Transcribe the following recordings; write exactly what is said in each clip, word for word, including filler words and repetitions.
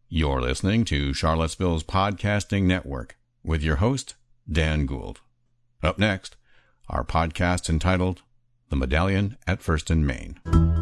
You're listening to Charlottesville's Podcasting Network with your host, Dan Gould. Up next, our podcast entitled The Medallion at First and Main.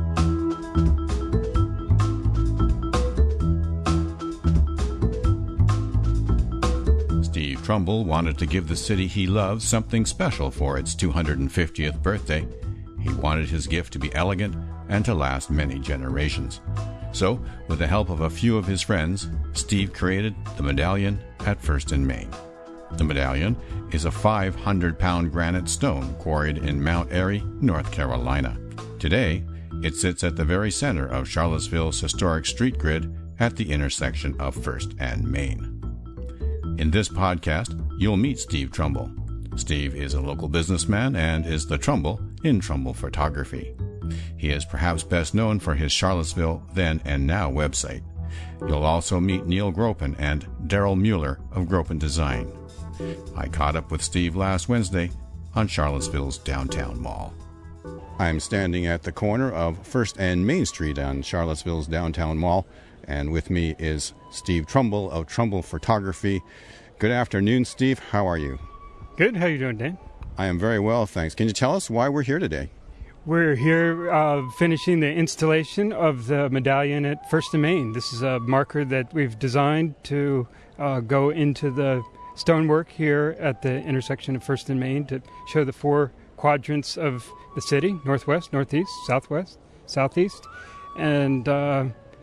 Steve Trumbull wanted to give the city he loves something special for its two hundred fiftieth birthday. He wanted his gift to be elegant and to last many generations. So, with the help of a few of his friends, Steve created the Medallion at First and Main. The Medallion is a five hundred pound granite stone quarried in Mount Airy, North Carolina. Today, it sits at the very center of Charlottesville's historic street grid at the intersection of First and Main. In this podcast, you'll meet Steve Trumbull. Steve is a local businessman and is the Trumbull in Trumbull Photography. He is perhaps best known for his Charlottesville Then and Now website. You'll also meet Neil Gropin and Daryl Mueller of Gropin Design. I caught up with Steve last Wednesday on Charlottesville's downtown mall. I'm standing at the corner of First and Main Street on Charlottesville's downtown mall, and with me is Steve Trumbull of Trumbull Photography. Good afternoon, Steve. How are you? Good. How are you doing, Dan? I am very well, thanks. Can you tell us why we're here today? We're here uh, finishing the installation of the medallion at First and Main. This is a marker that we've designed to uh, go into the stonework here at the intersection of First and Main to show the four quadrants of the city: northwest, northeast, southwest, southeast, and uh,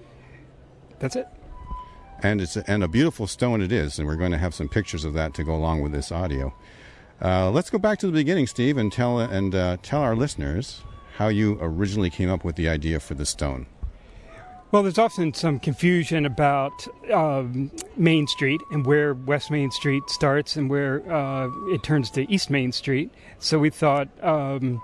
that's it. And it's a, and a beautiful stone it is, and we're going to have some pictures of that to go along with this audio. Uh, let's go back to the beginning, Steve, and tell and uh, tell our listeners how you originally came up with the idea for the stone. Well, there's often some confusion about um, Main Street and where West Main Street starts and where uh, it turns to East Main Street. So we thought um,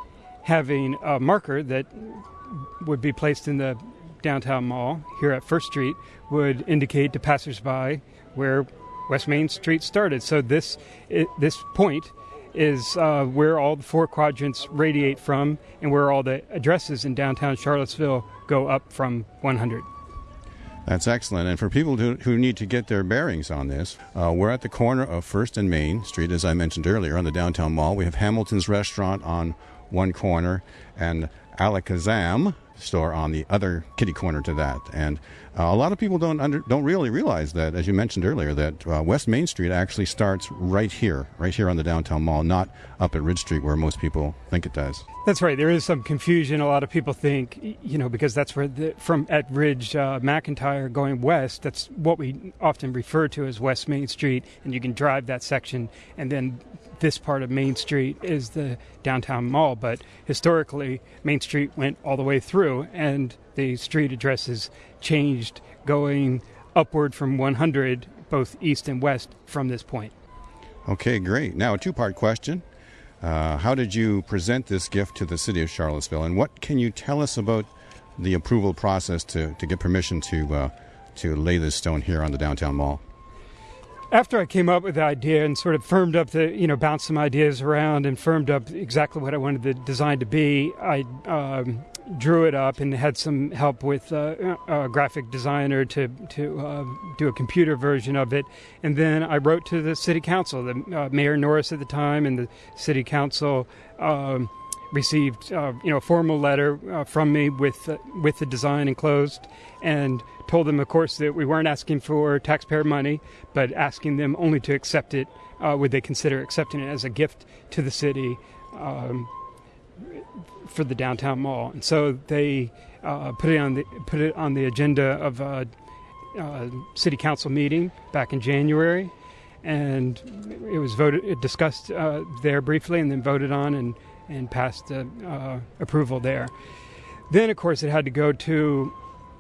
having a marker that would be placed in the downtown mall here at First Street would indicate to passersby where West Main Street started. So this it, this point is uh, where all the four quadrants radiate from and where all the addresses in downtown Charlottesville go up from one hundred. That's excellent. And for people who, who need to get their bearings on this, uh, we're at the corner of First and Main Street, as I mentioned earlier, on the downtown mall. We have Hamilton's Restaurant on one corner and Alakazam store on the other kitty corner to that. And uh, a lot of people don't under, don't really realize that, as you mentioned earlier, that uh, West Main Street actually starts right here, right here on the downtown mall, not up at Ridge Street where most people think it does. That's right. There is some confusion. A lot of people think, you know, because that's where the, from at Ridge uh, McIntyre going west, that's what we often refer to as West Main Street, and you can drive that section, and then this part of Main Street is the downtown mall. But historically, Main Street went all the way through, and the street addresses changed going upward from one hundred, both east and west, from this point. Okay, great. Now, a two-part question. Uh, how did you present this gift to the city of Charlottesville, and what can you tell us about the approval process to, to get permission to uh, to lay this stone here on the downtown mall? After I came up with the idea and sort of firmed up the, you know, bounced some ideas around and firmed up exactly what I wanted the design to be, I um, drew it up and had some help with uh, a graphic designer to to uh, do a computer version of it. And then I wrote to the city council, the uh, Mayor Norris at the time, and the city council um, received uh, you know a formal letter uh, from me with uh, with the design enclosed, and told them, of course, that we weren't asking for taxpayer money, but asking them only to accept it. Uh, would they consider accepting it as a gift to the city um, for the downtown mall? And so they uh, put it on the put it on the agenda of a, a city council meeting back in January, and it was voted, it discussed uh, there briefly, and then voted on and and passed uh, uh, approval there. Then, of course, it had to go to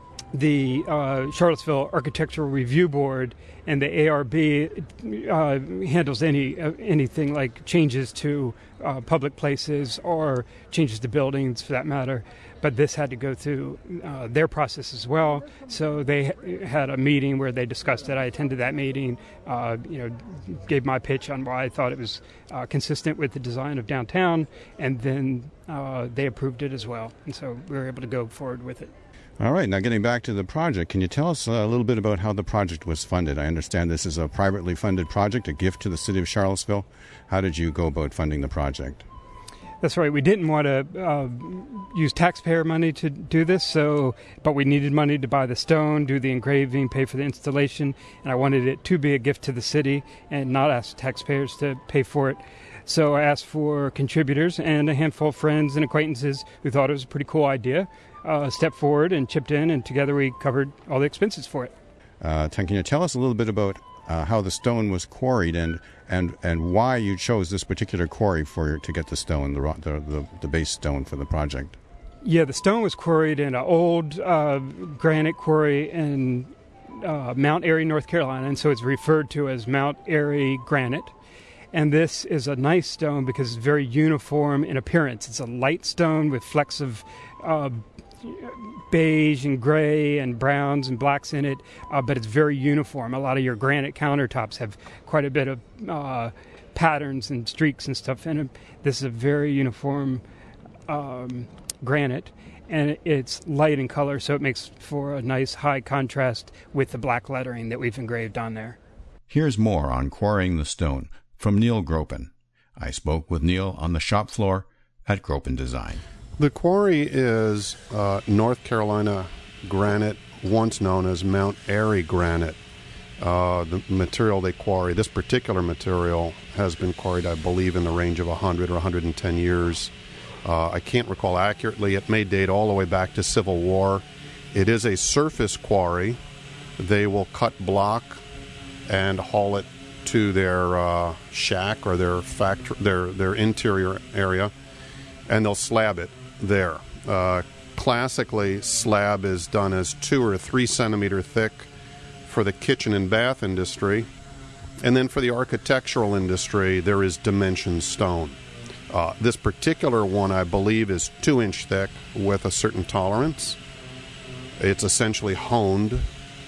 the uh, Charlottesville Architectural Review Board, and the A R B uh, handles any uh, anything like changes to uh, public places or changes to buildings, for that matter. But this had to go through uh, their process as well. So they ha- had a meeting where they discussed it. I attended that meeting, uh, you know, gave my pitch on why I thought it was uh, consistent with the design of downtown, and then uh, they approved it as well. And so we were able to go forward with it. All right, now getting back to the project, can you tell us a little bit about how the project was funded? I understand this is a privately funded project, a gift to the city of Charlottesville. How did you go about funding the project? That's right. We didn't want to uh, use taxpayer money to do this, so but we needed money to buy the stone, do the engraving, pay for the installation, and I wanted it to be a gift to the city and not ask taxpayers to pay for it. So I asked for contributors, and a handful of friends and acquaintances who thought it was a pretty cool idea uh, stepped forward and chipped in, and together we covered all the expenses for it. Uh, can you tell us a little bit about uh, how the stone was quarried and, and, and why you chose this particular quarry for to get the stone, the, the, the, the base stone for the project? Yeah, the stone was quarried in an old uh, granite quarry in uh, Mount Airy, North Carolina, and so it's referred to as Mount Airy granite. And this is a nice stone because it's very uniform in appearance. It's a light stone with flecks of uh, beige and gray and browns and blacks in it, uh, but it's very uniform. A lot of your granite countertops have quite a bit of uh, patterns and streaks and stuff in them. This is a very uniform um, granite, and it's light in color, so it makes for a nice high contrast with the black lettering that we've engraved on there. Here's more on quarrying the stone from Neil Gropin. I spoke with Neil on the shop floor at Gropin Design. The quarry is uh, North Carolina granite, once known as Mount Airy granite. Uh, the material they quarry, this particular material, has been quarried, I believe, in the range of one hundred or one hundred ten years. Uh, I can't recall accurately. It may date all the way back to Civil War. It is a surface quarry. They will cut block and haul it to their uh, shack or their factory, their their interior area, and they'll slab it there. Uh, classically, slab is done as two or three centimeter thick for the kitchen and bath industry, and then for the architectural industry, there is dimension stone. Uh, this particular one, I believe, is two inch thick with a certain tolerance. It's essentially honed,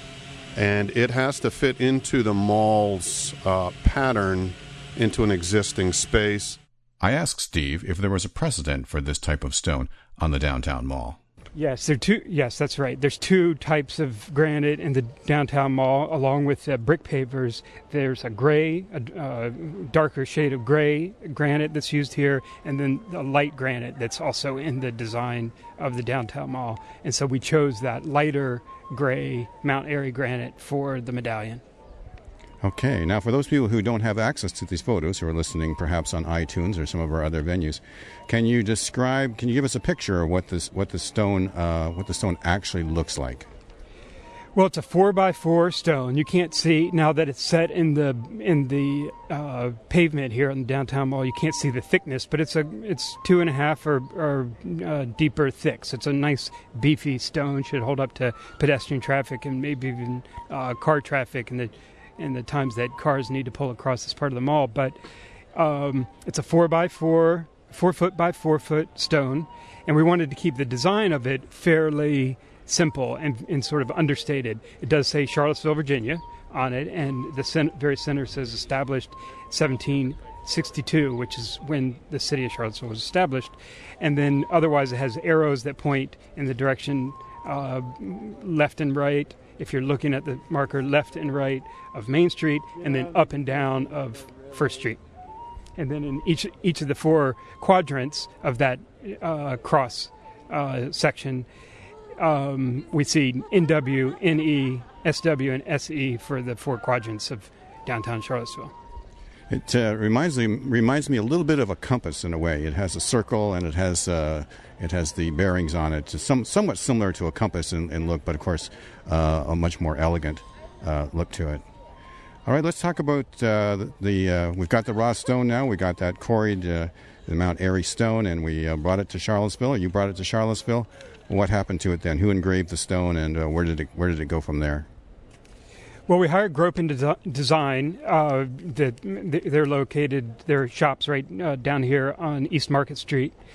and it has to fit into the mall's uh, pattern into an existing space. I asked Steve if there was a precedent for this type of stone on the downtown mall. Yes, there are two. Yes, that's right. There's two types of granite in the downtown mall, along with uh, brick pavers. There's a gray, a uh, darker shade of gray granite that's used here, and then a light granite that's also in the design of the downtown mall. And so we chose that lighter gray Mount Airy granite for the medallion. Okay, now for those people who don't have access to these photos, who are listening perhaps on iTunes or some of our other venues, can you describe, can you give us a picture of what this, what the stone, uh, what the stone actually looks like? Well, it's a four by four stone. You can't see now that it's set in the in the uh, pavement here in the downtown mall. You can't see the thickness, but it's a it's two and a half or, or uh, deeper thick. So it's a nice beefy stone. Should hold up to pedestrian traffic and maybe even uh, car traffic in the in the times that cars need to pull across this part of the mall. But um, it's a four by four, four foot by four foot stone, and we wanted to keep the design of it fairly simple and, and sort of understated. It does say Charlottesville, Virginia on it, and the center, very center says established seventeen sixty-two, which is when the city of Charlottesville was established. And then otherwise it has arrows that point in the direction uh, left and right, if you're looking at the marker left and right of Main Street, and then up and down of First Street. And then in each each of the four quadrants of that uh, cross uh, section, um, we see N W, N E, S W, and S E for the four quadrants of downtown Charlottesville. It uh, reminds me reminds me a little bit of a compass in a way. It has a circle and it has uh, it has the bearings on it. It's some, somewhat similar to a compass in, in look, but of course uh, a much more elegant uh, look to it. All right, let's talk about uh, the. the uh, we've got the raw stone now. We got that quarried uh, the Mount Airy stone, and we uh, brought it to Charlottesville. You brought it to Charlottesville. What happened to it then? Who engraved the stone, and uh, where did it where did it go from there? Well, we hired Gropin Desi- Design. Uh, the, they're located, their shops right uh, down here on East Market Street.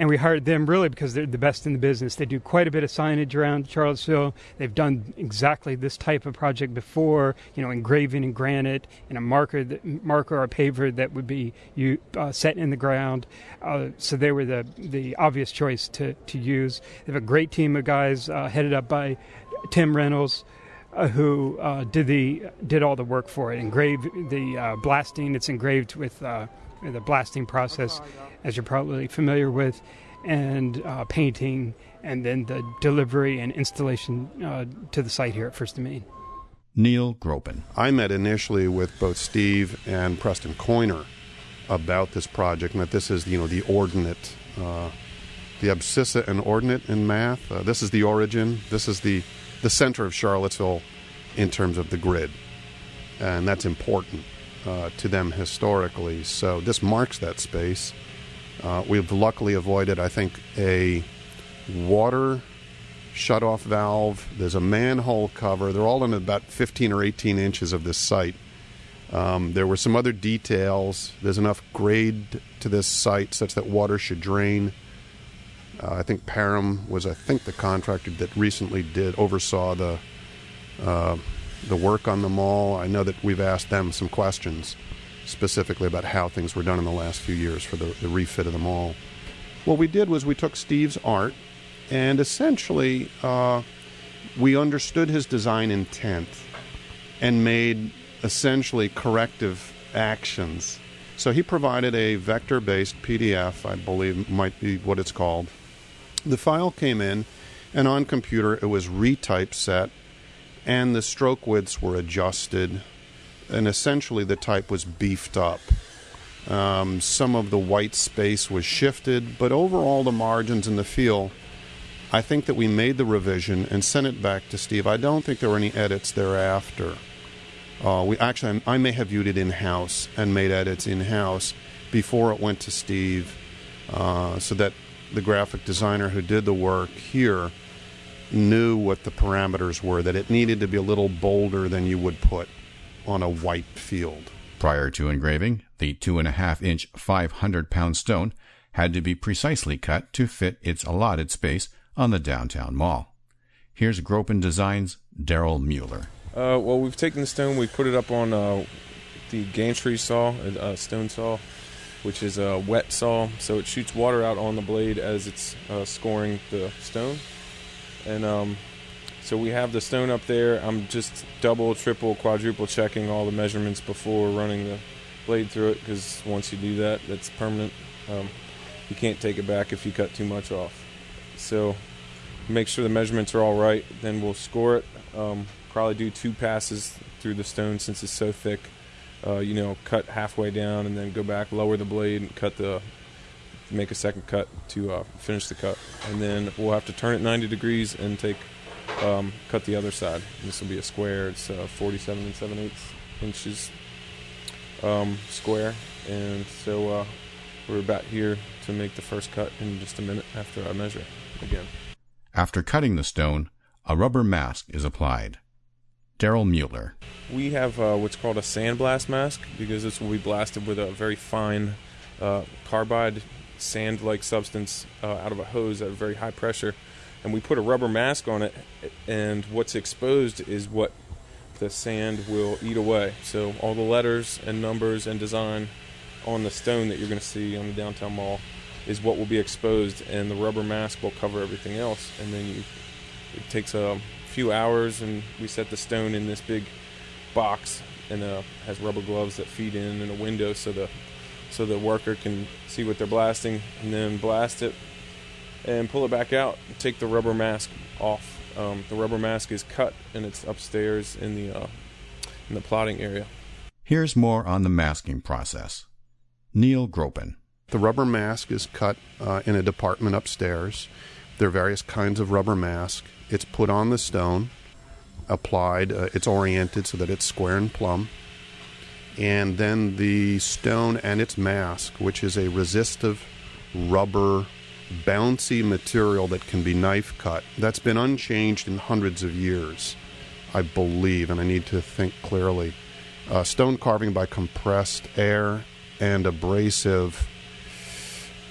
And we hired them really because they're the best in the business. They do quite a bit of signage around Charlottesville. They've done exactly this type of project before, you know, engraving in granite and a marker, that, marker or a paver that would be you, uh, set in the ground. Uh, so they were the, the obvious choice to, to use. They have a great team of guys uh, headed up by Tim Reynolds, uh, who uh, did the did all the work for it. Engraved the uh, blasting. It's engraved with uh, the blasting process, as you're probably familiar with, and uh, painting, and then the delivery and installation uh, to the site here at First and Main. Neil Gropin. I met initially with both Steve and Preston Coiner about this project, and that this is, you know, the ordinate, uh, the abscissa and ordinate in math. Uh, this is the origin. This is the, the center of Charlottesville in terms of the grid, and that's important uh, to them historically. So this marks that space. Uh, we've luckily avoided, I think, a water shut-off valve. There's a manhole cover. They're all in about fifteen or eighteen inches of this site. Um, there were some other details. There's enough grade to this site such that water should drain. Uh, I think Parham was, I think, the contractor that recently did oversaw the uh, the work on the mall. I know that we've asked them some questions specifically about how things were done in the last few years for the, the refit of the mall. What we did was we took Steve's art and essentially uh, we understood his design intent and made essentially corrective actions. So he provided a vector-based P D F, I believe might be what it's called. The file came in, and on computer it was retypeset, and the stroke widths were adjusted, and essentially the type was beefed up. Um, some of the white space was shifted, but overall the margins and the feel, I think that we made the revision and sent it back to Steve. I don't think there were any edits thereafter. Uh, we actually, I may have viewed it in-house and made edits in-house before it went to Steve, uh, so that the graphic designer who did the work here knew what the parameters were, that it needed to be a little bolder than you would put on a white field. Prior to engraving, the two and a half inch, five hundred pound stone had to be precisely cut to fit its allotted space on the downtown mall. Here's Gropin Designs' Daryl Mueller. Uh, well, we've taken the stone, we put it up on uh, the gantry saw, a uh, stone saw, which is a wet saw, so it shoots water out on the blade as it's uh, scoring the stone. And um, so we have the stone up there. I'm just double, triple, quadruple checking all the measurements before running the blade through it, because once you do that, that's permanent. Um, you can't take it back if you cut too much off. So make sure the measurements are all right, then we'll score it. Um, probably do two passes through the stone since it's so thick. Uh, you know, cut halfway down and then go back, lower the blade, and cut the, make a second cut to uh, finish the cut. And then we'll have to turn it ninety degrees and take, um, cut the other side. This will be a square. It's uh, forty-seven and seven eighths inches um, square. And so uh, we're about here to make the first cut in just a minute after I measure again. After cutting the stone, a rubber mask is applied. Daryl Mueller. We have uh, what's called a sandblast mask, because this will be blasted with a very fine uh, carbide sand-like substance uh, out of a hose at a very high pressure. And we put a rubber mask on it, and what's exposed is what the sand will eat away. So all the letters and numbers and design on the stone that you're going to see on the downtown mall is what will be exposed, and the rubber mask will cover everything else. And then you, it takes a few hours, and we set the stone in this big box, and uh, has rubber gloves that feed in and a window so the so the worker can see what they're blasting, and then blast it and pull it back out and take the rubber mask off. Um, the rubber mask is cut, and it's upstairs in the uh, in the plotting area. Here's more on the masking process. Neil Gropin. The rubber mask is cut uh, in a department upstairs. There are various kinds of rubber mask. It's put on the stone, applied, uh, it's oriented so that it's square and plumb, and then the stone and its mask, which is a resistive rubber bouncy material that can be knife cut, that's been unchanged in hundreds of years, I believe, and I need to think clearly. Uh, stone carving by compressed air and abrasive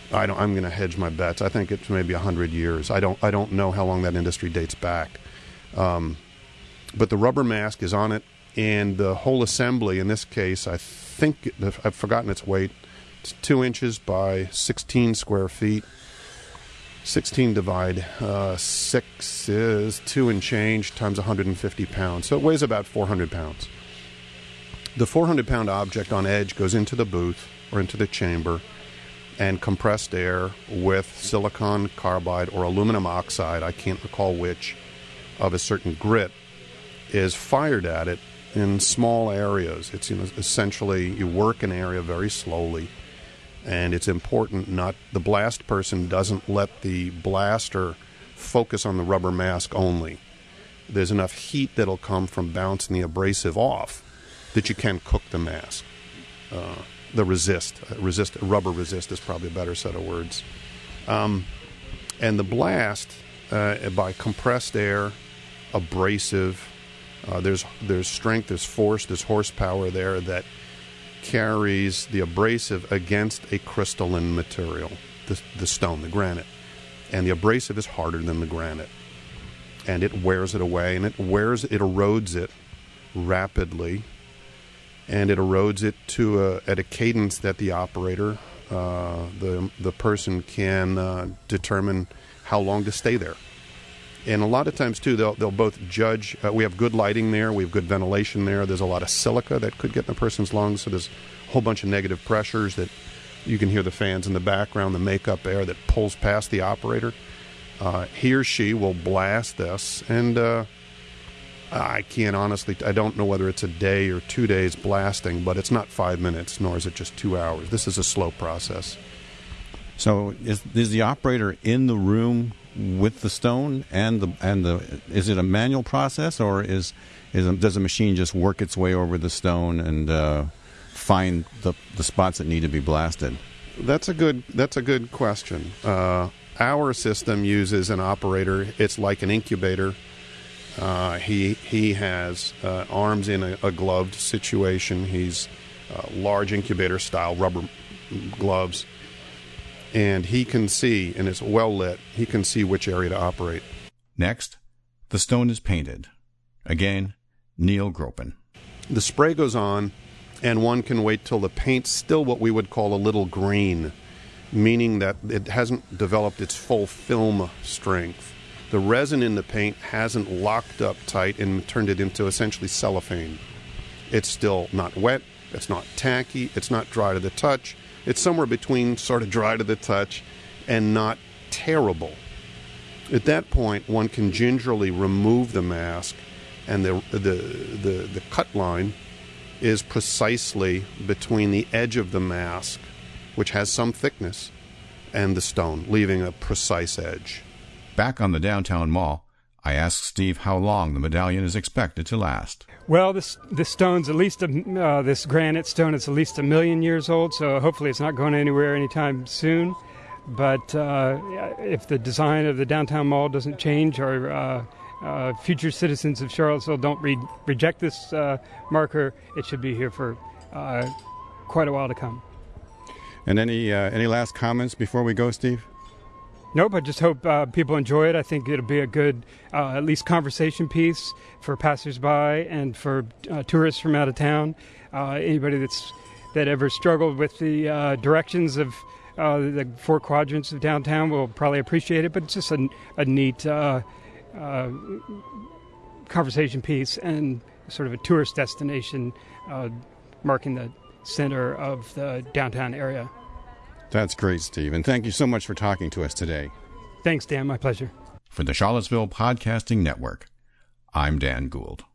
I don't, I'm going to hedge my bets. I think it's maybe one hundred years. I don't I don't know how long that industry dates back. Um, but the rubber mask is on it, and the whole assembly, in this case, I think, I've forgotten its weight. It's two inches by sixteen square feet. sixteen divide uh, six is two and change times one hundred fifty pounds. So it weighs about four hundred pounds. The four hundred pound object on edge goes into the booth or into the chamber, and compressed air with silicon carbide or aluminum oxide, I can't recall which, of a certain grit, is fired at it in small areas. It's, you know, essentially you work an area very slowly, and it's important not, the blast person doesn't let the blaster focus on the rubber mask only. There's enough heat that'll come from bouncing the abrasive off that you can cook the mask. Uh, the resist, resist, rubber resist is probably a better set of words. Um, and the blast, uh, by compressed air, abrasive, uh, there's there's strength, there's force, there's horsepower there that carries the abrasive against a crystalline material, the, the stone, the granite. And the abrasive is harder than the granite. And it wears it away, and it wears, it erodes it rapidly, and it erodes it to a, at a cadence that the operator, uh, the the person can uh, determine how long to stay there. And a lot of times too, they'll they'll both judge. Uh, we have good lighting there, we have good ventilation there. There's a lot of silica that could get in a person's lungs, so there's a whole bunch of negative pressures that you can hear the fans in the background, the makeup air that pulls past the operator. Uh, he or she will blast this, and uh, I can't honestly, I don't know whether it's a day or two days blasting, but it's not five minutes, nor is it just two hours. This is a slow process. So is, is the operator in the room with the stone, and the and the is it a manual process, or is is a, does the machine just work its way over the stone and uh, find the the spots that need to be blasted? That's a good that's a good question. Uh, our system uses an operator. It's like an incubator. Uh, he he has uh, arms in a, a gloved situation. He's uh, large incubator style rubber gloves. And he can see, and it's well lit, he can see which area to operate. Next, the stone is painted. Again, Neil Gropin. The spray goes on, and one can wait till the paint's still what we would call a little green, meaning that it hasn't developed its full film strength. The resin in the paint hasn't locked up tight and turned it into essentially cellophane. It's still not wet, it's not tacky, it's not dry to the touch. It's somewhere between sort of dry to the touch and not terrible. At that point, one can gingerly remove the mask, and the the the, the cut line is precisely between the edge of the mask, which has some thickness, and the stone, leaving a precise edge. Back on the downtown mall, I asked Steve how long the medallion is expected to last. Well, this this stone's at least a, uh, this granite stone is at least a million years old, so hopefully it's not going anywhere anytime soon. But uh, if the design of the downtown mall doesn't change, or uh, uh, future citizens of Charlottesville don't re- reject this uh, marker, it should be here for uh, quite a while to come. And any uh, any last comments before we go, Steve? Nope, I just hope uh, people enjoy it. I think it'll be a good, uh, at least conversation piece for passersby and for uh, tourists from out of town. Uh, anybody that's that ever struggled with the uh, directions of uh, the four quadrants of downtown will probably appreciate it. But it's just a, a neat uh, uh, conversation piece and sort of a tourist destination uh, marking the center of the downtown area. That's great, Steve, and thank you so much for talking to us today. Thanks, Dan. My pleasure. For the Charlottesville Podcasting Network, I'm Dan Gould.